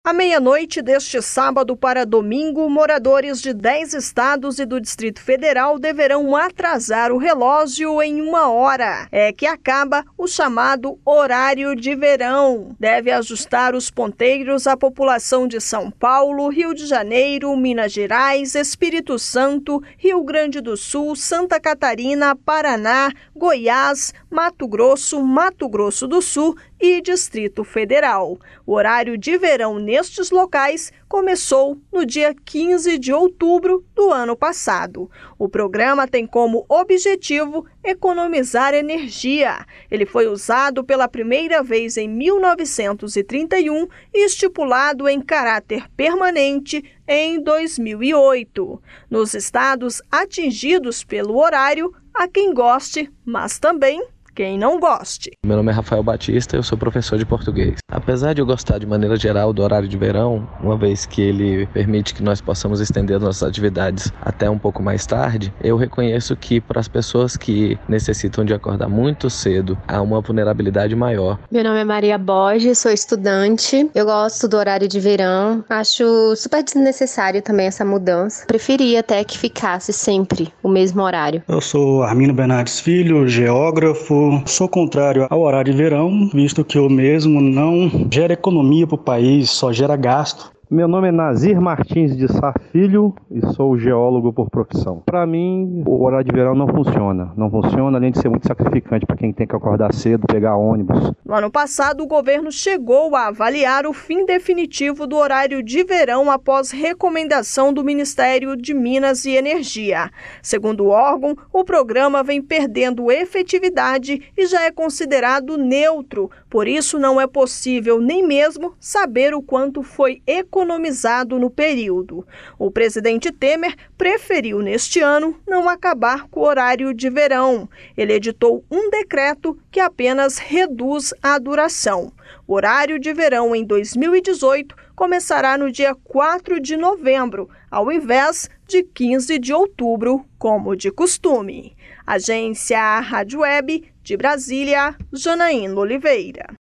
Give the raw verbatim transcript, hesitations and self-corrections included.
À meia-noite deste sábado para domingo, moradores de dez estados e do Distrito Federal deverão atrasar o relógio em uma hora. É que acaba o chamado horário de verão. Deve ajustar os ponteiros à população de São Paulo, Rio de Janeiro, Minas Gerais, Espírito Santo, Rio Grande do Sul, Santa Catarina, Paraná, Goiás, Mato Grosso, Mato Grosso do Sul e Distrito Federal. O horário de verão nestes locais começou no dia quinze de outubro do ano passado. O programa tem como objetivo economizar energia. Ele foi usado pela primeira vez em mil novecentos e trinta e um e estipulado em caráter permanente em dois mil e oito. Nos estados atingidos pelo horário, há quem goste, mas também quem não goste. Meu nome é Rafael Batista, eu sou professor de português. Apesar de eu gostar de maneira geral do horário de verão, uma vez que ele permite que nós possamos estender nossas atividades até um pouco mais tarde, eu reconheço que para as pessoas que necessitam de acordar muito cedo, há uma vulnerabilidade maior. Meu nome é Maria Borges, sou estudante, eu gosto do horário de verão, acho super desnecessário também essa mudança. Preferia até que ficasse sempre o mesmo horário. Eu sou Armino Bernardes Filho, geógrafo. Sou contrário ao horário de verão, visto que o mesmo não gera economia para o país, só gera gasto. Meu nome é Nazir Martins de Sá Filho e sou geólogo por profissão. Para mim, o horário de verão não funciona. Não funciona, além de ser muito sacrificante para quem tem que acordar cedo, pegar ônibus. No ano passado, o governo chegou a avaliar o fim definitivo do horário de verão após recomendação do Ministério de Minas e Energia. Segundo o órgão, o programa vem perdendo efetividade e já é considerado neutro. Por isso, não é possível nem mesmo saber o quanto foi economizado economizado no período. O presidente Temer preferiu, neste ano, não acabar com o horário de verão. Ele editou um decreto que apenas reduz a duração. O horário de verão em dois mil e dezoito começará no dia quatro de novembro, ao invés de quinze de outubro, como de costume. Agência Rádio Web de Brasília, Janaína Oliveira.